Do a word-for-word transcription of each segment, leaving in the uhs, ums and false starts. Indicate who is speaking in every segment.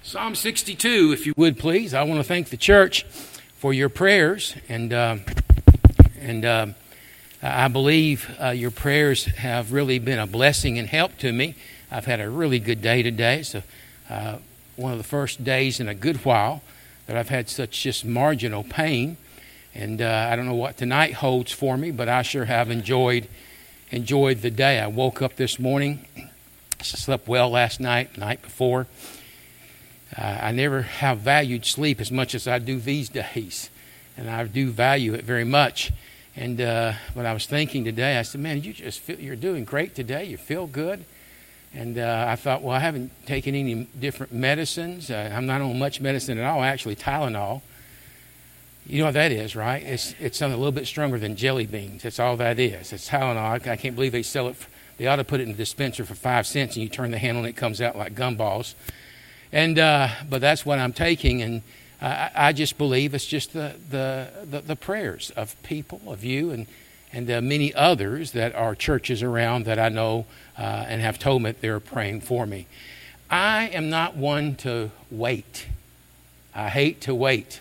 Speaker 1: Psalm sixty-two, if you would please. I want to thank the church for your prayers, and uh, and uh, I believe uh, your prayers have really been a blessing and help to me. I've had a really good day today. It's a, uh, one of the first days in a good while that I've had such just marginal pain, and uh, I don't know what tonight holds for me, but I sure have enjoyed enjoyed the day. I woke up this morning, slept well last night, the night before. Uh, I never have valued sleep as much as I do these days, and I do value it very much. And uh, when I was thinking today, I said, man, you just feel, you're doing great today. You feel good. And uh, I thought, well, I haven't taken any different medicines. Uh, I'm not on much medicine at all, actually Tylenol. You know what that is, right? It's it's something a little bit stronger than jelly beans. That's all that is. It's Tylenol. I, I can't believe they sell it. For, they ought to put it in the dispenser for five cents, and you turn the handle, and it comes out like gumballs. And uh, but that's what I'm taking, and I, I just believe it's just the, the the the prayers of people, of you, and and uh, many others that are churches around that I know uh, and have told me that they're praying for me. I am not one to wait. I hate to wait.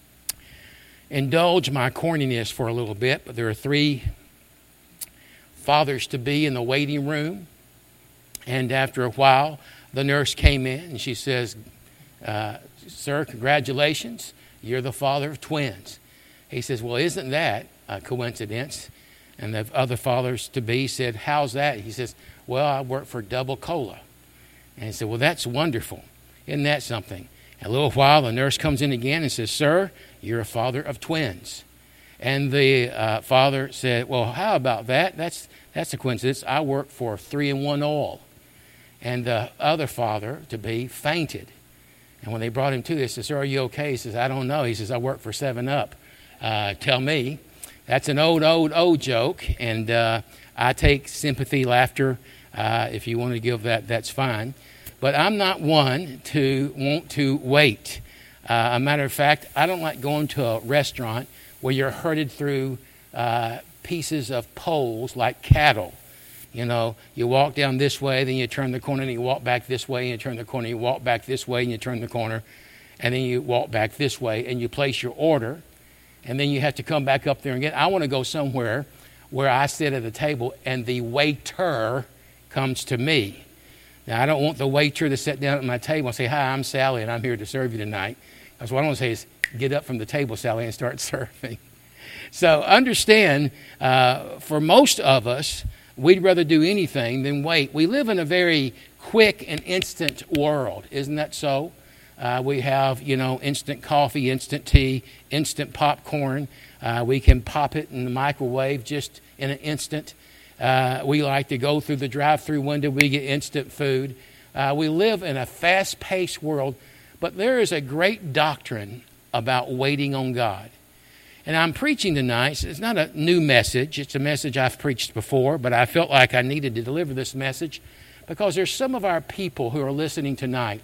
Speaker 1: Indulge my corniness for a little bit, but there are three fathers to be in the waiting room, and after a while, the nurse came in and she says, uh, sir, congratulations, you're the father of twins. He says, well, isn't that a coincidence? And the other fathers-to-be said, how's that? He says, well, I work for Double Cola. And he said, well, that's wonderful. Isn't that something? In a little while, the nurse comes in again and says, sir, you're a father of twins. And the uh, father said, well, how about that? That's, that's a coincidence. I work for three in one oil. And the other father-to-be fainted. And when they brought him to, they said, sir, are you okay? He says, I don't know. He says, I work for seven up. Uh, tell me. That's an old, old, old joke. And uh, I take sympathy, laughter. Uh, if you want to give that, that's fine. But I'm not one to want to wait. Uh, a matter of fact, I don't like going to a restaurant where you're herded through uh, pieces of poles like cattle. You know, you walk down this way, then you turn the corner, and you walk back this way, and you turn the corner, you walk back this way, and you turn the corner, and then you walk back this way, and you place your order, and then you have to come back up there again. I want to go somewhere where I sit at a table, and the waiter comes to me. Now, I don't want the waiter to sit down at my table and say, hi, I'm Sally, and I'm here to serve you tonight. That's what I want to say is, get up from the table, Sally, and start serving. So understand, uh, for most of us, we'd rather do anything than wait. We live in a very quick and instant world. Isn't that so? Uh, we have, you know, instant coffee, instant tea, instant popcorn. Uh, we can pop it in the microwave just in an instant. Uh, we like to go through the drive-through window. We get instant food. Uh, we live in a fast-paced world, but there is a great doctrine about waiting on God. And I'm preaching tonight. It's not a new message. It's a message I've preached before, but I felt like I needed to deliver this message because there's some of our people who are listening tonight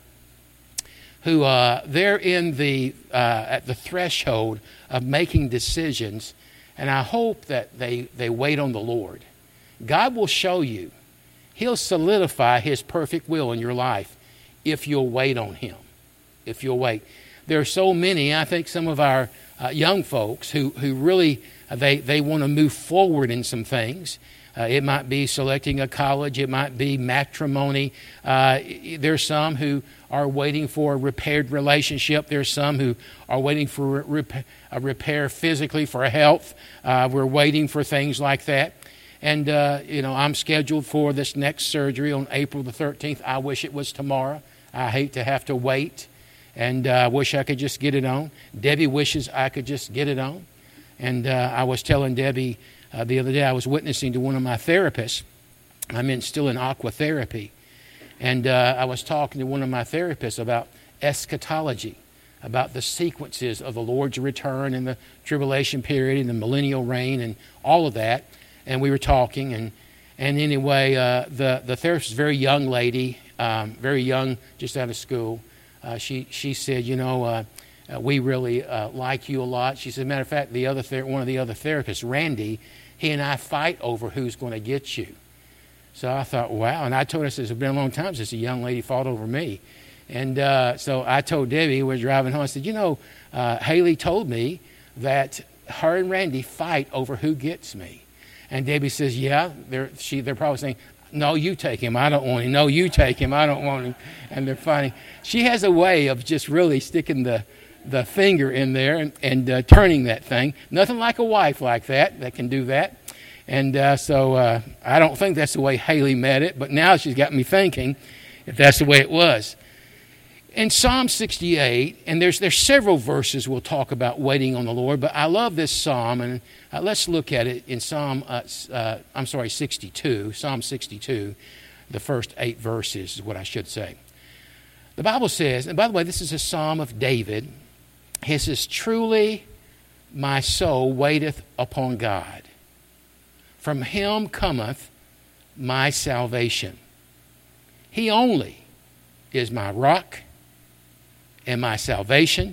Speaker 1: who uh, they're in the uh, at the threshold of making decisions, and I hope that they, they wait on the Lord. God will show you. He'll solidify His perfect will in your life if you'll wait on Him, if you'll wait. There are so many, I think some of our Uh, young folks who, who really, uh, they, they want to move forward in some things. Uh, it might be selecting a college. It might be matrimony. Uh, there's some who are waiting for a repaired relationship. There's some who are waiting for rep- a repair physically for health. Uh, we're waiting for things like that. And, uh, you know, I'm scheduled for this next surgery on April the thirteenth. I wish it was tomorrow. I hate to have to wait. And I uh, wish I could just get it on. Debbie wishes I could just get it on. And uh, I was telling Debbie uh, the other day, I was witnessing to one of my therapists. I'm in, still in aqua therapy. And uh, I was talking to one of my therapists about eschatology, about the sequences of the Lord's return and the tribulation period and the millennial reign and all of that. And we were talking. And, and anyway, uh, the, the therapist is a very young lady, um, very young, just out of school. Uh, she she said, you know, uh, uh, we really uh, like you a lot. She said, matter of fact, the other ther- one of the other therapists, Randy, he and I fight over who's going to get you. So I thought, wow. And I told her, it's been a long time since a young lady fought over me. And uh, so I told Debbie, we were driving home, I said, you know, uh, Haley told me that her and Randy fight over who gets me. And Debbie says, yeah, they're, she, they're probably saying, no, you take him. I don't want him. No, you take him. I don't want him. And they're fighting. She has a way of just really sticking the, the finger in there and, and uh, turning that thing. Nothing like a wife like that that can do that. And uh, so uh, I don't think that's the way Haley met it, but now she's got me thinking if that's the way it was. In Psalm sixty-eight, and there's there's several verses we'll talk about waiting on the Lord, but I love this psalm, and uh, let's look at it in Psalm, uh, uh, I'm sorry, sixty-two, Psalm sixty-two, the first eight verses is what I should say. The Bible says, and by the way, this is a psalm of David. He says, truly my soul waiteth upon God. From him cometh my salvation. He only is my rock and my salvation.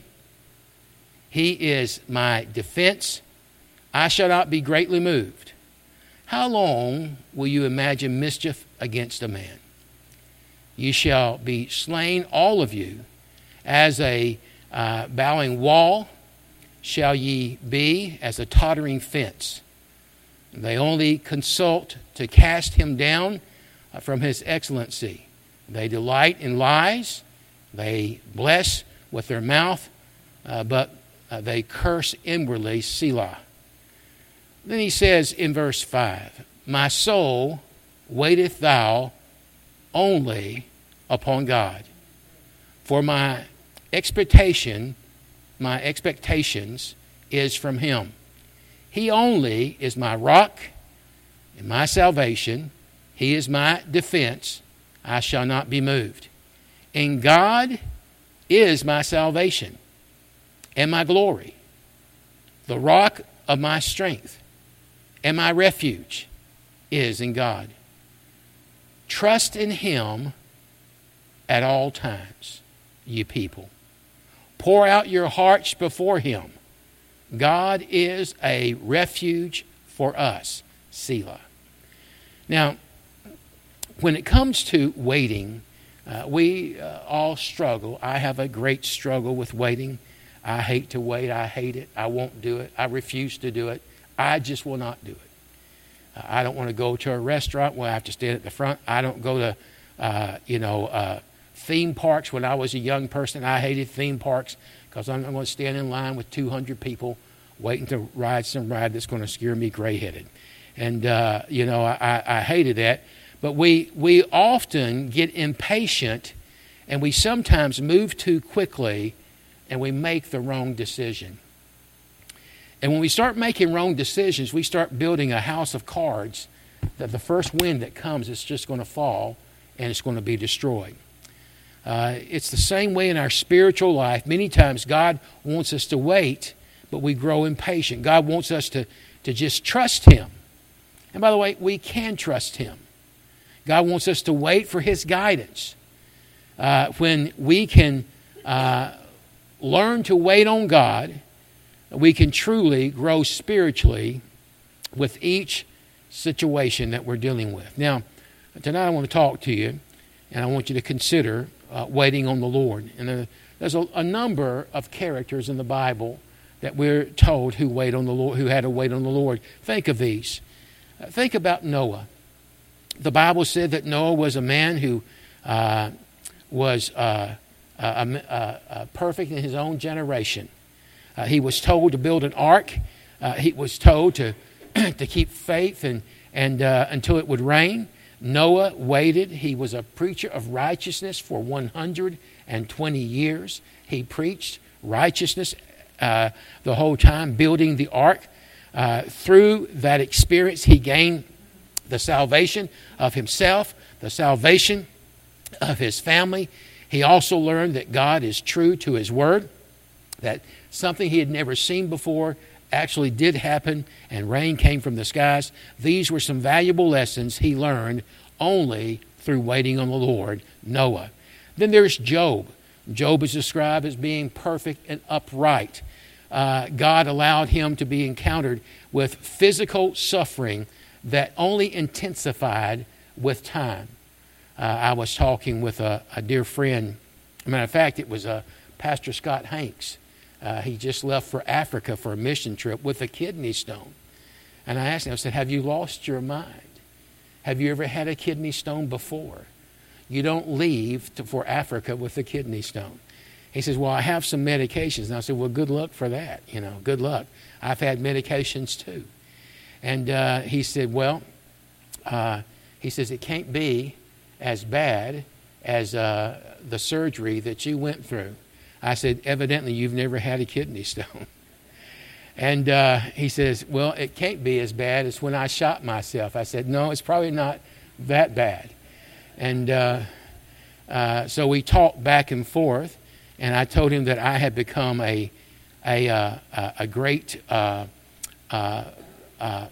Speaker 1: He is my defense. I shall not be greatly moved. How long will you imagine mischief against a man? You shall be slain, all of you, as a uh, bowing wall shall ye be, as a tottering fence. They only consult to cast him down uh, from his excellency. They delight in lies. They bless with their mouth, uh, but uh, they curse inwardly, Selah. Then he says in verse five, my soul waiteth thou only upon God. For my expectation, my expectations is from him. He only is my rock and my salvation. He is my defense. I shall not be moved. And God is my salvation and my glory, the rock of my strength, and my refuge is in God. Trust in him at all times, ye people. Pour out your hearts before him. God is a refuge for us, Selah. Now, when it comes to waiting, uh, we uh, all struggle. I have a great struggle with waiting. I hate to wait. I hate it. I won't do it. I refuse to do it. I just will not do it. Uh, I don't want to go to a restaurant where I have to stand at the front. I don't go to, uh, you know, uh, theme parks. When I was a young person, I hated theme parks because I'm, I'm going to stand in line with two hundred people waiting to ride some ride that's going to scare me gray-headed. And, uh, you know, I, I hated that. But we, we often get impatient, and we sometimes move too quickly, and we make the wrong decision. And when we start making wrong decisions, we start building a house of cards that the first wind that comes is just going to fall, and it's going to be destroyed. Uh, it's the same way in our spiritual life. Many times God wants us to wait, but we grow impatient. God wants us to, to just trust him. And by the way, we can trust him. God wants us to wait for his guidance. Uh, when we can uh, learn to wait on God, we can truly grow spiritually with each situation that we're dealing with. Now, tonight I want to talk to you, and I want you to consider uh, waiting on the Lord. And uh, there's a, a number of characters in the Bible that we're told who wait on the Lord, who had to wait on the Lord. Think of these. Uh, think about Noah. The Bible said that Noah was a man who uh, was uh, uh, uh, uh, perfect in his own generation. Uh, he was told to build an ark. Uh, he was told to to keep faith and and uh, until it would rain. Noah waited. He was a preacher of righteousness for one hundred twenty years. He preached righteousness uh, the whole time, building the ark. Uh, through that experience, he gained the salvation of himself, the salvation of his family. He also learned that God is true to his word, that something he had never seen before actually did happen, and rain came from the skies. These were some valuable lessons he learned only through waiting on the Lord, Noah. Then there's Job. Job is described as being perfect and upright. Uh, God allowed him to be encountered with physical suffering that only intensified with time. Uh, I was talking with a, a dear friend As a matter of fact, it was uh, Pastor Scott Hanks. Uh, he just left for Africa for a mission trip with a kidney stone. And I asked him, I said, have you lost your mind? Have you ever had a kidney stone before? You don't leave to, for Africa with a kidney stone. He says, well, I have some medications. And I said, well, good luck for that. You know, good luck. I've had medications too. And uh, he said, well, uh, he says, it can't be as bad as uh, the surgery that you went through. I said, evidently, you've never had a kidney stone. And uh, he says, well, it can't be as bad as when I shot myself. I said, no, it's probably not that bad. And uh, uh, so we talked back and forth, and I told him that I had become a a uh, a great uh, uh, uh,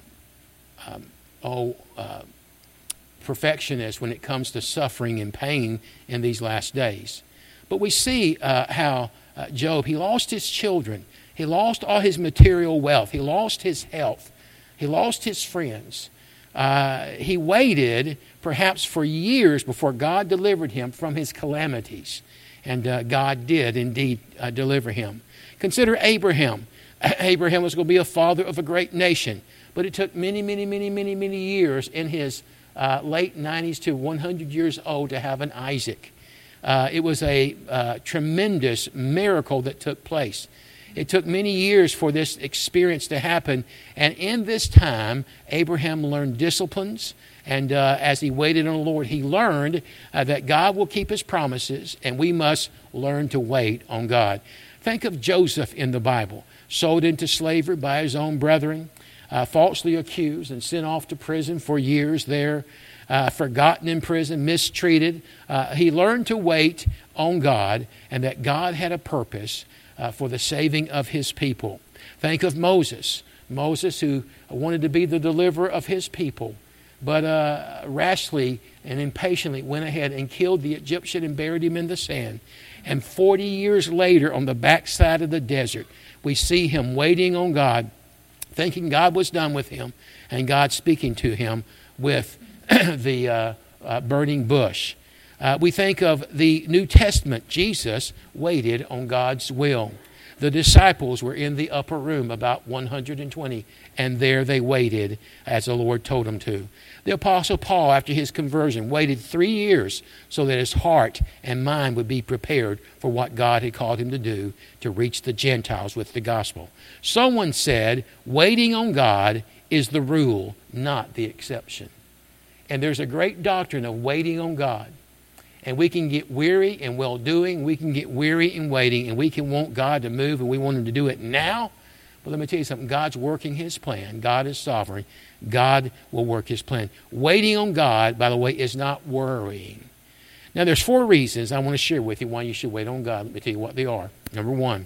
Speaker 1: um, oh uh, perfectionist when it comes to suffering and pain in these last days. But we see uh, how uh, Job, he lost his children. He lost all his material wealth. He lost his health. He lost his friends. Uh, he waited perhaps for years before God delivered him from his calamities. And uh, God did indeed uh, deliver him. Consider Abraham. Abraham was going to be a father of a great nation. But it took many, many, many, many, many years in his uh, late nineties to one hundred years old to have an Isaac. Uh, it was a uh, tremendous miracle that took place. It took many years for this experience to happen. And in this time, Abraham learned disciplines. And uh, as he waited on the Lord, he learned uh, that God will keep his promises, and we must learn to wait on God. Think of Joseph in the Bible, sold into slavery by his own brethren, uh, falsely accused and sent off to prison for years there, uh, forgotten in prison, mistreated. Uh, he learned to wait on God, and that God had a purpose Uh, for the saving of his people. Think of Moses. Moses, who wanted to be the deliverer of his people, but uh, rashly and impatiently went ahead and killed the Egyptian and buried him in the sand. And forty years later, on the backside of the desert, we see him waiting on God, thinking God was done with him, and God speaking to him with the uh, uh, burning bush. Uh, we think of the New Testament. Jesus waited on God's will. The disciples were in the upper room, about one hundred twenty, and there they waited as the Lord told them to. The Apostle Paul, after his conversion, waited three years so that his heart and mind would be prepared for what God had called him to do, to reach the Gentiles with the gospel. Someone said, waiting on God is the rule, not the exception. And there's a great doctrine of waiting on God. And we can get weary in well-doing. We can get weary in waiting. And we can want God to move, and we want him to do it now. But let me tell you something. God's working his plan. God is sovereign. God will work his plan. Waiting on God, by the way, is not worrying. Now, there's four reasons I want to share with you why you should wait on God. Let me tell you what they are. Number one,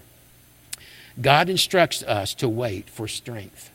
Speaker 1: God instructs us to wait for strength.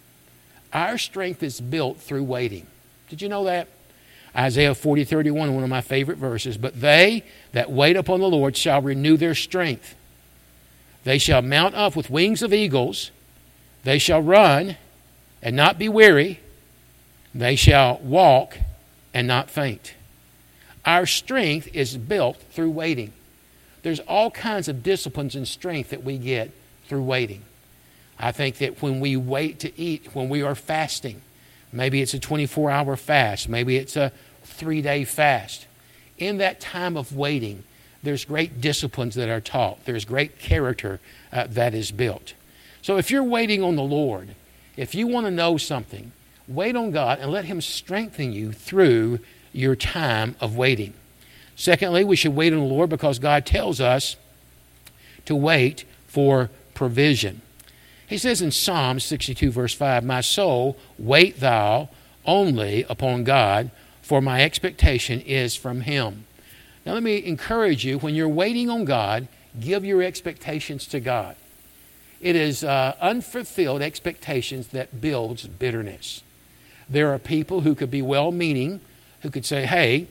Speaker 1: Our strength is built through waiting. Did you know that? Isaiah forty thirty-one, one of my favorite verses. But they that wait upon the Lord shall renew their strength. They shall mount up with wings of eagles. They shall run and not be weary. They shall walk and not faint. Our strength is built through waiting. There's all kinds of disciplines and strength that we get through waiting. I think that when we wait to eat, when we are fasting, maybe it's a twenty-four hour fast. Maybe it's a three-day fast. In that time of waiting, there's great disciplines that are taught. There's great character uh, that is built. So if you're waiting on the Lord, if you want to know something, wait on God and let him strengthen you through your time of waiting. Secondly, we should wait on the Lord because God tells us to wait for provision. He says in Psalm sixty-two, verse five, my soul, wait thou only upon God, for my expectation is from him. Now let me encourage you, when you're waiting on God, give your expectations to God. It is uh, unfulfilled expectations that builds bitterness. There are people who could be well-meaning, who could say, hey,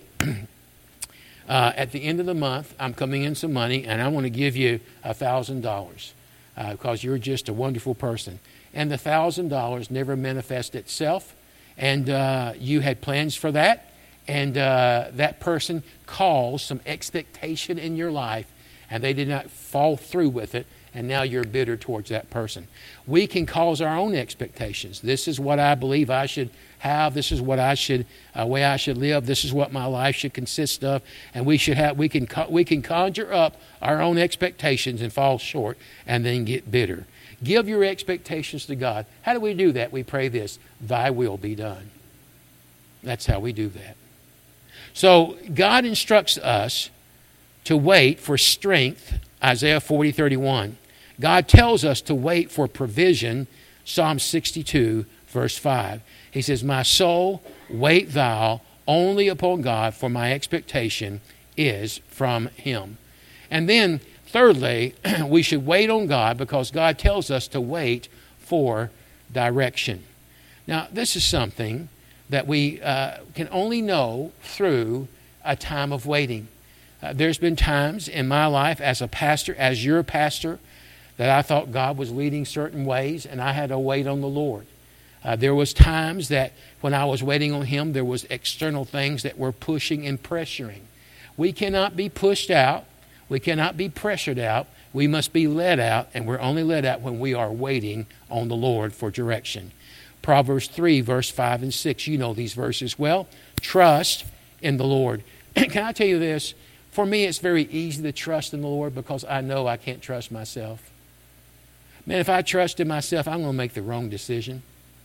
Speaker 1: uh, at the end of the month, I'm coming in some money, and I want to give you a thousand dollars. Uh, because you're just a wonderful person. And the one thousand dollars never manifests itself, and uh, you had plans for that, and uh, that person caused some expectation in your life, and they did not fall through with it, and now you're bitter towards that person. We can cause our own expectations. This is what I believe I should have. This is what I should, uh, way I should live. This is what my life should consist of. And we should have. We can we can conjure up our own expectations and fall short, and then get bitter. Give your expectations to God. How do we do that? We pray this: Thy will be done. That's how we do that. So God instructs us to wait for strength. Isaiah forty thirty-one. God tells us to wait for provision. Psalm sixty-two, verse five. He says, My soul, wait thou only upon God, for my expectation is from Him. And then, thirdly, we should wait on God because God tells us to wait for direction. Now, this is something that we uh, can only know through a time of waiting. Uh, there's been times in my life as a pastor, as your pastor, that I thought God was leading certain ways, and I had to wait on the Lord. Uh, there was times that when I was waiting on Him, there was external things that were pushing and pressuring. We cannot be pushed out. We cannot be pressured out. We must be led out, and we're only led out when we are waiting on the Lord for direction. Proverbs three, verse five and six. You know these verses well. Trust in the Lord. Can I tell you this? For me, it's very easy to trust in the Lord because I know I can't trust myself. Man, if I trust in myself, I'm going to make the wrong decision.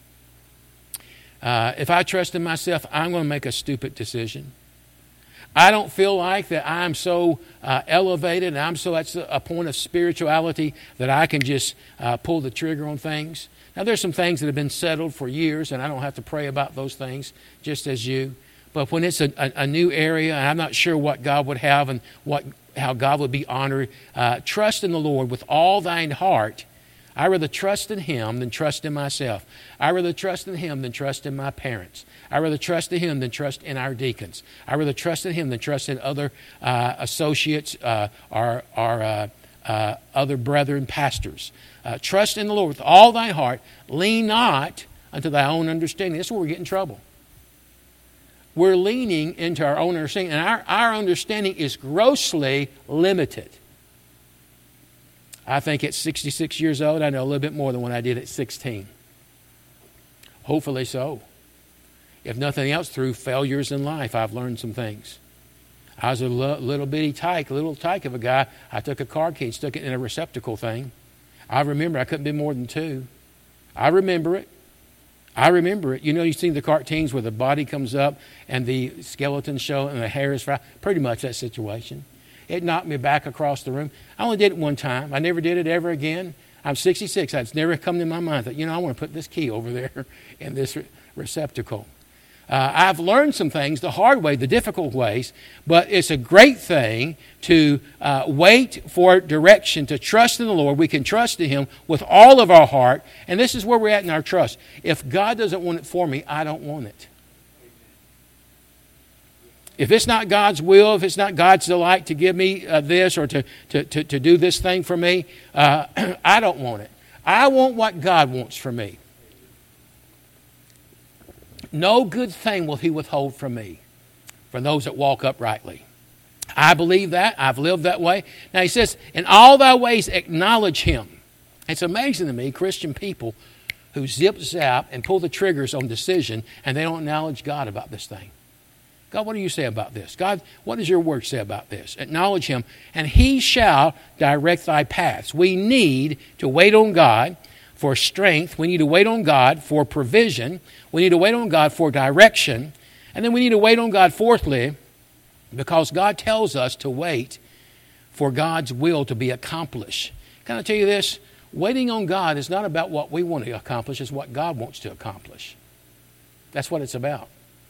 Speaker 1: Uh, if I trust in myself, I'm going to make a stupid decision. I don't feel like that I'm so uh, elevated and I'm so at a point of spirituality that I can just uh, pull the trigger on things. Now, there's some things that have been settled for years, and I don't have to pray about those things, just as you. But when it's a, a, a new area, and I'm not sure what God would have and what how God would be honored, uh, trust in the Lord with all thine heart. I rather trust in Him than trust in myself. I rather trust in Him than trust in my parents. I rather trust in Him than trust in our deacons. I rather trust in Him than trust in other uh, associates uh, or, or uh, uh, other brethren, pastors. Uh, trust in the Lord with all thy heart. Lean not unto thy own understanding. This is where we get in trouble. We're leaning into our own understanding, and our, our understanding is grossly limited. I think at sixty-six years old, I know a little bit more than what I did at sixteen. Hopefully so. If nothing else, through failures in life, I've learned some things. I was a little, little bitty tyke, little tyke of a guy. I took a car key and stuck it in a receptacle thing. I remember I couldn't be more than two. I remember it. I remember it. You know, you see the cartoons where the body comes up and the skeleton show and the hair is fried. Pretty much that situation. It knocked me back across the room. I only did it one time. I never did it ever again. I'm sixty-six. It's never come to my mind that, you know, I want to put this key over there in this re- receptacle. Uh, I've learned some things the hard way, the difficult ways, but it's a great thing to uh, wait for direction, to trust in the Lord. We can trust in Him with all of our heart, and this is where we're at in our trust. If God doesn't want it for me, I don't want it. If it's not God's will, if it's not God's delight to give me uh, this or to, to, to, to do this thing for me, uh, I don't want it. I want what God wants for me. No good thing will He withhold from me, for those that walk uprightly. I believe that. I've lived that way. Now He says, in all thy ways acknowledge Him. It's amazing to me, Christian people who zip zap and pull the triggers on decision and they don't acknowledge God about this thing. God, what do you say about this? God, what does your word say about this? Acknowledge Him, and He shall direct thy paths. We need to wait on God for strength. We need to wait on God for provision. We need to wait on God for direction. And then we need to wait on God, fourthly, because God tells us to wait for God's will to be accomplished. Can I tell you this? Waiting on God is not about what we want to accomplish. It's what God wants to accomplish. That's what it's about.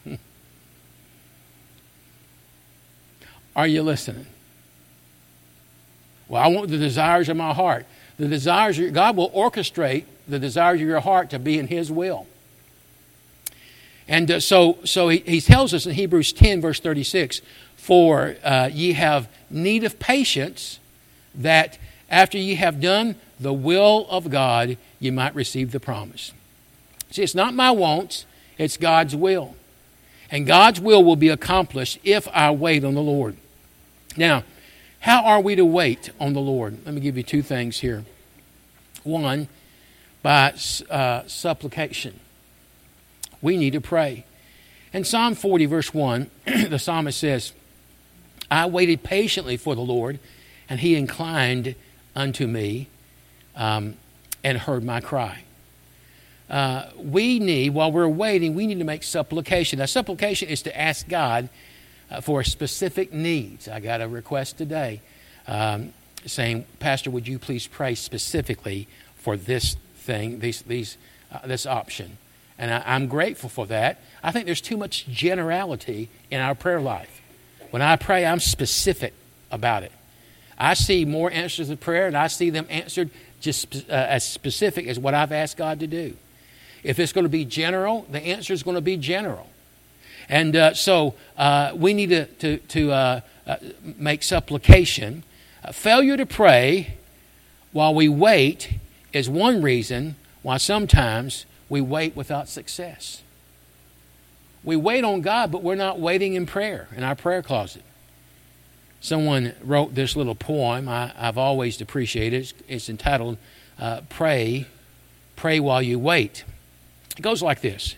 Speaker 1: Are you listening? Well, I want the desires of my heart. The desires of your, God will orchestrate the desires of your heart to be in His will. And uh, so, so he, he tells us in Hebrews ten, verse thirty-six, for uh, ye have need of patience, that after ye have done the will of God, ye might receive the promise. See, it's not my wants, it's God's will. And God's will will be accomplished if I wait on the Lord. Now, how are we to wait on the Lord? Let me give you two things here. One, by uh, supplication. We need to pray. In Psalm forty, verse one, the psalmist says, I waited patiently for the Lord, and he inclined unto me um, and heard my cry. Uh, we need, while we're waiting, we need to make supplication. Now, supplication is to ask God uh, for specific needs. I got a request today um, saying, Pastor, would you please pray specifically for this thing, these, these, uh, this option? And I, I'm grateful for that. I think there's too much generality in our prayer life. When I pray, I'm specific about it. I see more answers to prayer, and I see them answered just uh, as specific as what I've asked God to do. If it's going to be general, the answer is going to be general. And uh, so uh, we need to, to, to uh, uh, make supplication. Uh, failure to pray while we wait is one reason why sometimes we wait without success. We wait on God, but we're not waiting in prayer, in our prayer closet. Someone wrote this little poem I, I've always appreciated. It's, it's entitled, uh, Pray, Pray While You Wait. It goes like this.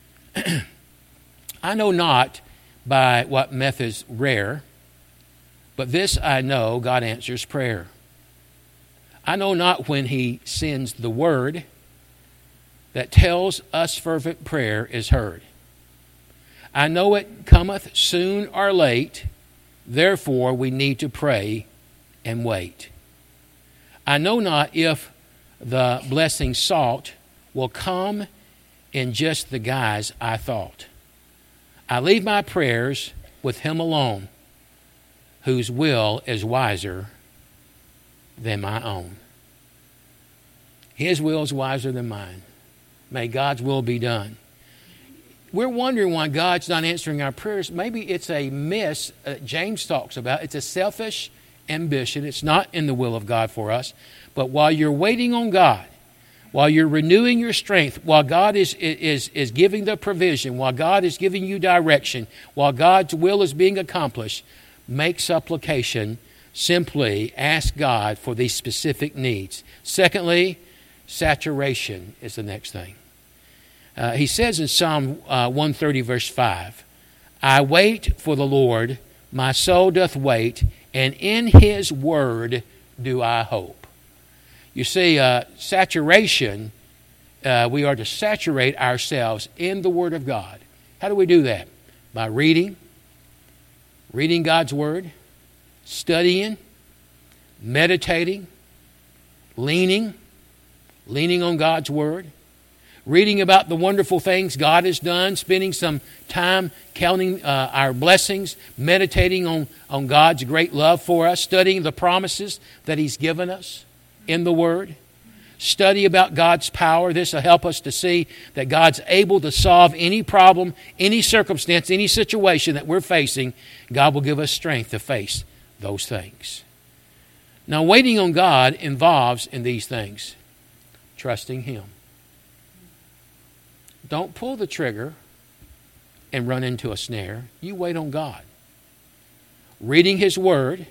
Speaker 1: I know not by what methods rare, but this I know, God answers prayer. I know not when he sends the word that tells us fervent prayer is heard. I know it cometh soon or late, therefore we need to pray and wait. I know not if the blessing sought will come in just the guise I thought. I leave my prayers with him alone, whose will is wiser than my own. His will is wiser than mine. May God's will be done. We're wondering why God's not answering our prayers. Maybe it's a miss that James talks about. It's a selfish ambition. It's not in the will of God for us. But while you're waiting on God, while you're renewing your strength, while God is, is, is giving the provision, while God is giving you direction, while God's will is being accomplished, make supplication. Simply ask God for these specific needs. Secondly, saturation is the next thing. Uh, he says in Psalm uh, one thirty, verse five, I wait for the Lord, my soul doth wait, and in his word do I hope. You see, uh, saturation, uh, we are to saturate ourselves in the Word of God. How do we do that? By reading, reading God's Word, studying, meditating, leaning, leaning on God's Word, reading about the wonderful things God has done, spending some time counting uh, our blessings, meditating on, on God's great love for us, studying the promises that He's given us in the Word. Study about God's power. This will help us to see that God's able to solve any problem, any circumstance, any situation that we're facing. God will give us strength to face those things. Now, waiting on God involves in these things trusting Him. Don't pull the trigger and run into a snare. You wait on God. Reading His Word.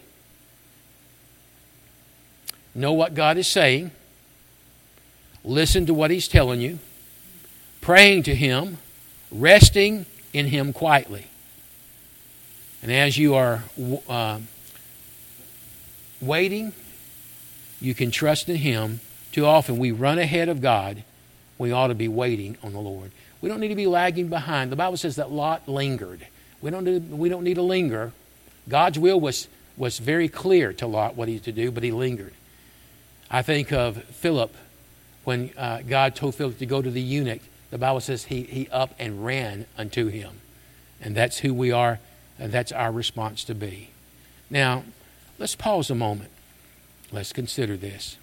Speaker 1: Know what God is saying. Listen to what He's telling you. Praying to Him. Resting in Him quietly. And as you are uh, waiting, you can trust in Him. Too often we run ahead of God. We ought to be waiting on the Lord. We don't need to be lagging behind. The Bible says that Lot lingered. We don't need, we don't need to linger. God's will was, was very clear to Lot what he's to do, but he lingered. I think of Philip when uh, God told Philip to go to the eunuch. The Bible says he, he up and ran unto him. And that's who we are, and that's our response to be. Now, let's pause a moment. Let's consider this.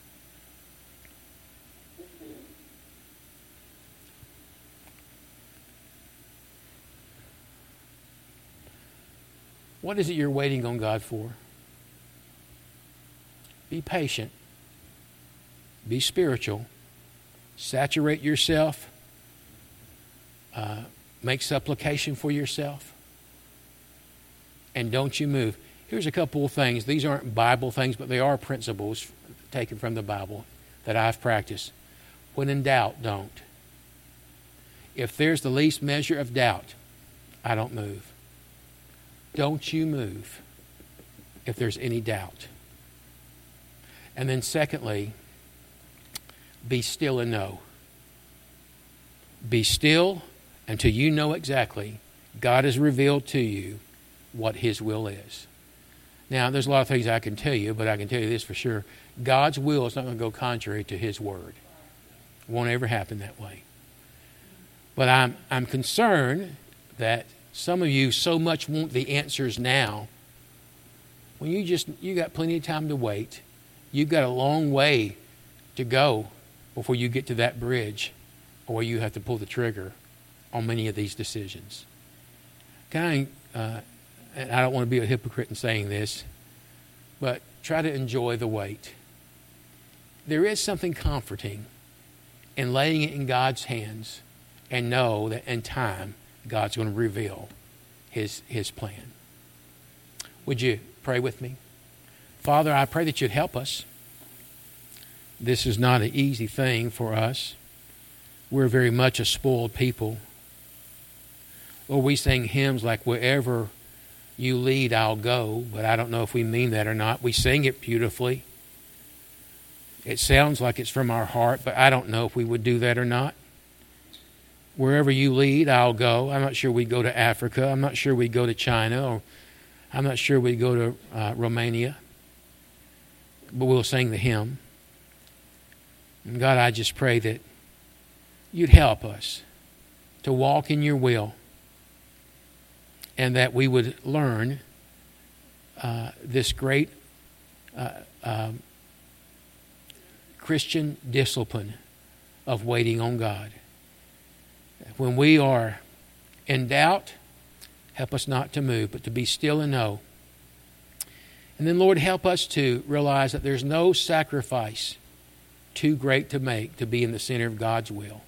Speaker 1: What is it you're waiting on God for? Be patient. Be spiritual. Saturate yourself. Uh, make supplication for yourself. And don't you move. Here's a couple of things. These aren't Bible things, but they are principles taken from the Bible that I've practiced. When in doubt, don't. If there's the least measure of doubt, I don't move. Don't you move if there's any doubt. And then secondly, be still and know. Be still until you know exactly God has revealed to you what His will is. Now, there's a lot of things I can tell you, but I can tell you this for sure. God's will is not going to go contrary to His word. It won't ever happen that way. But I'm I'm concerned that some of you so much want the answers now when you just you got plenty of time to wait. You've got a long way to go before you get to that bridge or you have to pull the trigger on many of these decisions. Can I, uh, and I don't want to be a hypocrite in saying this, but try to enjoy the wait. There is something comforting in laying it in God's hands and know that in time God's going to reveal His, His plan. Would you pray with me? Father, I pray that You'd help us. This is not an easy thing for us. We're very much a spoiled people. Lord, we sing hymns like, wherever You lead, I'll go, but I don't know if we mean that or not. We sing it beautifully. It sounds like it's from our heart, but I don't know if we would do that or not. Wherever You lead, I'll go. I'm not sure we'd go to Africa. I'm not sure we'd go to China, or I'm not sure we'd go to uh, Romania. But we'll sing the hymn. And God, I just pray that You'd help us to walk in Your will, and that we would learn uh, this great uh, um, Christian discipline of waiting on God. When we are in doubt, help us not to move, but to be still and know. And then, Lord, help us to realize that there's no sacrifice too great to make to be in the center of God's will.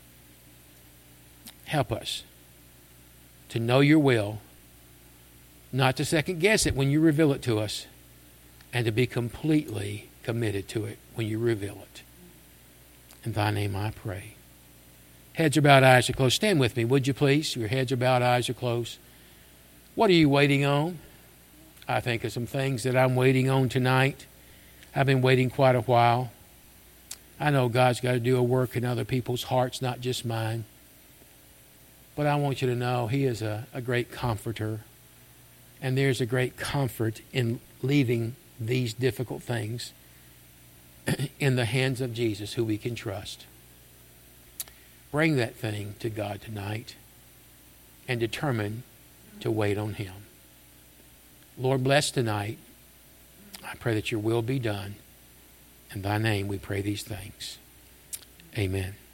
Speaker 1: Help us to know Your will, not to second guess it when You reveal it to us, and to be completely committed to it when You reveal it. In Thy name I pray. Heads are bowed, eyes are closed. Stand with me, would you please? Your heads are bowed, eyes are closed. What are you waiting on? I think of some things that I'm waiting on tonight. I've been waiting quite a while. I know God's got to do a work in other people's hearts, not just mine. But I want you to know He is a, a great comforter. And there's a great comfort in leaving these difficult things in the hands of Jesus, who we can trust. Bring that thing to God tonight and determine to wait on Him. Lord, bless tonight. I pray that Your will be done. In Thy name we pray these things. Amen.